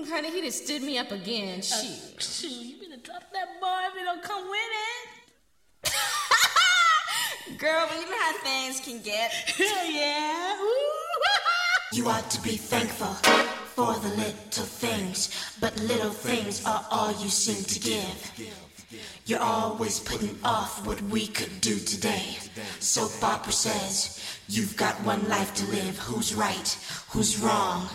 Honey, he just stood me up again. Shoot. Shoot, you better drop that bar if you don't come with it. Girl, but you know how things can get. Yeah. Ooh. You ought to be thankful for the little things, but little things are all you seem to give. You're always putting off what we could do today. Soap opera says, you've got one life to live. Who's right? Who's wrong?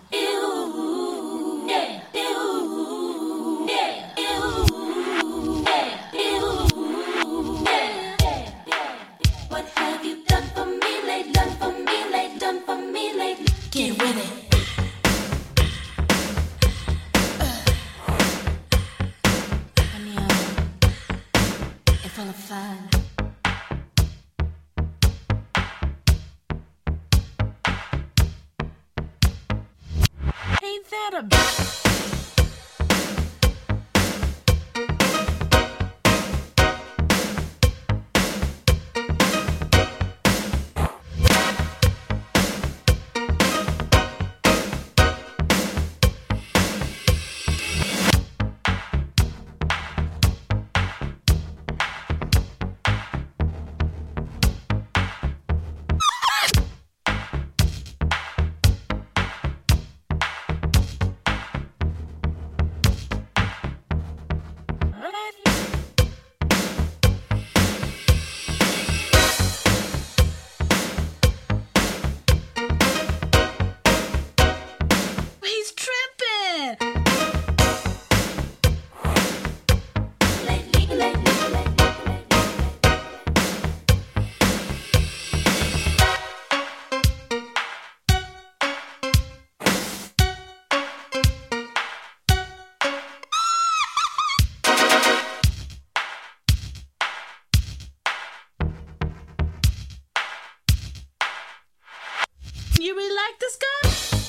Ew, yeah, ew, yeah, ew, yeah, ew, yeah. What have you done for me lately? Done for me lately? Done for me lately? Get with it. Full of fun. Ain't that a bitch? You really like this guy?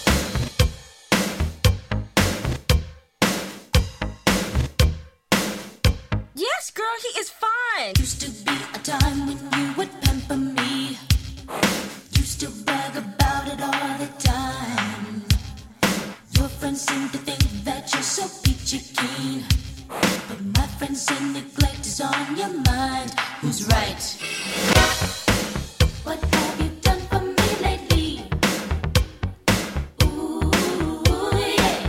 Yes, girl, he is fine. Used to be a time when you would pamper me. Used to brag about it all the time. Your friends seem to think that you're so peachy keen, but my friends say neglect is on your mind. Who's right? What have you done for me lately? Ooh, yeah.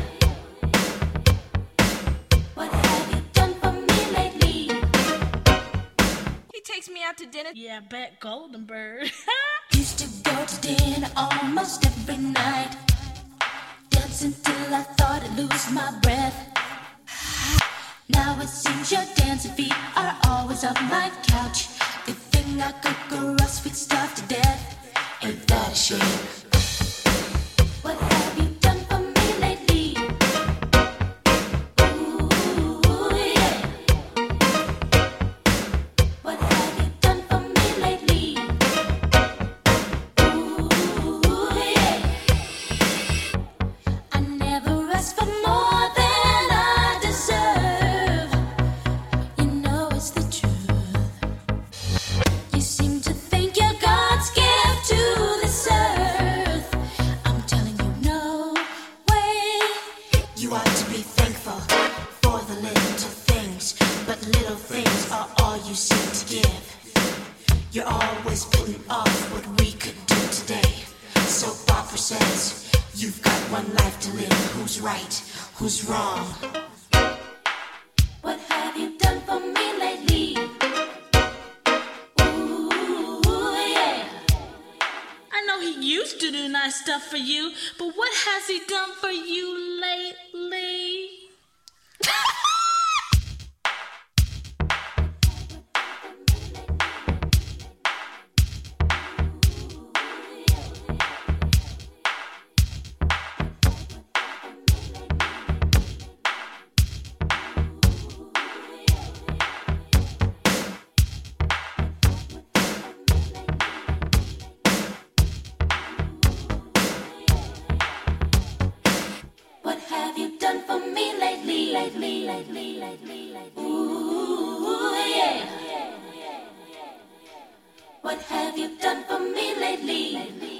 What have you done for me lately? He takes me out to dinner. Yeah, bet Goldenberg. Used to go to dinner almost every night, dancing till I thought I'd lose my breath. Now it seems your dancing feet are always on my couch. The thing I could go sweet stuff to death. Ain't that a shame? What have you done for me lately? Ooh, yeah. What have you done for me lately? Ooh, yeah. I never asked for more than I deserve. You know it's the truth. You seem to think you're God's gift to this earth. I'm telling you, no way. You ought to be thankful for the little things, but little things are all you seem to give. You're always putting off what we could do today. Soap opera says, you've got one life to live. Who's right? Who's wrong? What have you done for me lately? Ooh, yeah. I know he used to do nice stuff for you, but what has he done for you lately? What have you done for me lately? Ooh, yeah. What have you done for me lately?